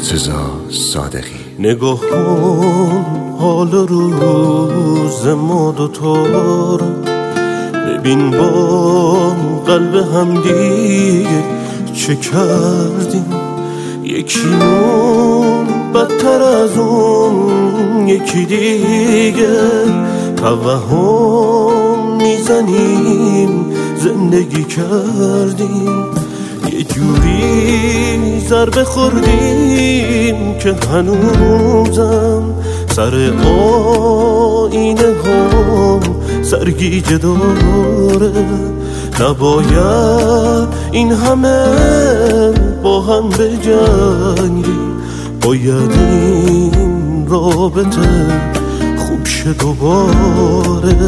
مرتضی صادقی. نگاه کن حال روز ما دوتا رو، ببین با قلب هم دیگه چه کردیم. یکیمون بدتر از اون یکی دیگه، توهم میزنیم زندگی کردیم. یه جوری ضربه خوردیم که هنوزم سر آینه هم سرگیجه داره. نباید این همه با هم بجنگیم، باید این رابطه خوب شه دوباره.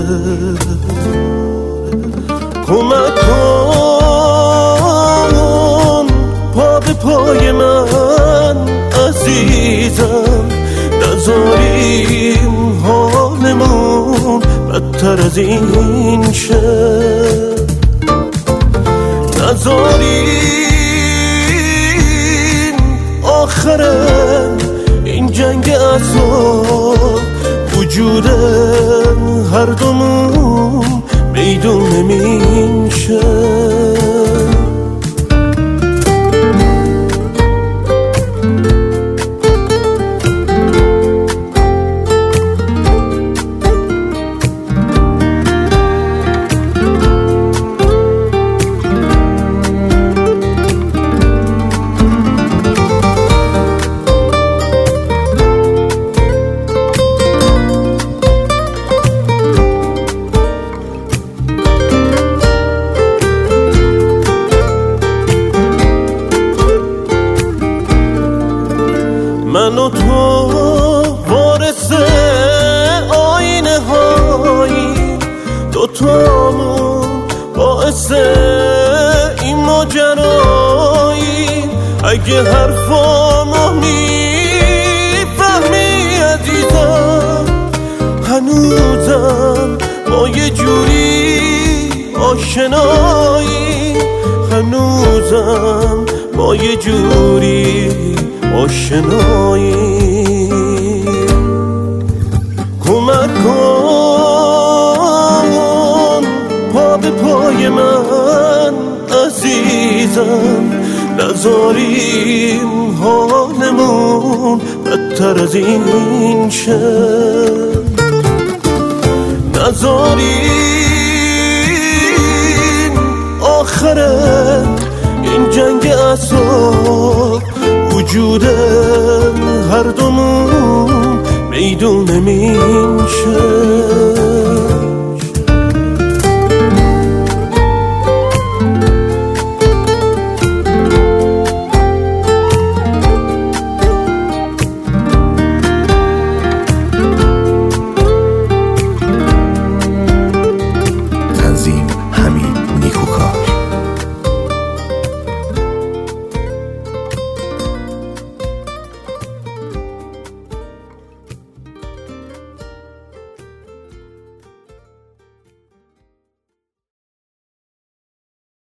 کمک کن پا به پای من عزیزم، نذاریم حالمون بدتر از این شه. نذاریم آخر این جنگ اعصاب وجود هر دومون میدون نمیشه. من و تو وارث آینه هایی، دوتامون باعث این ماجرایی. اگه حرفامو میفهمی عزیزم، هنوزم ما یه جوری آشنایی. هنوزم ما یه جوری آشنایی. کمک کن پا به پای من عزیزم، نذاریم حالمون بدتر از این شه. نذاریم آخر این جنگ اعصاب وجود هر دومون میدون نمیشه.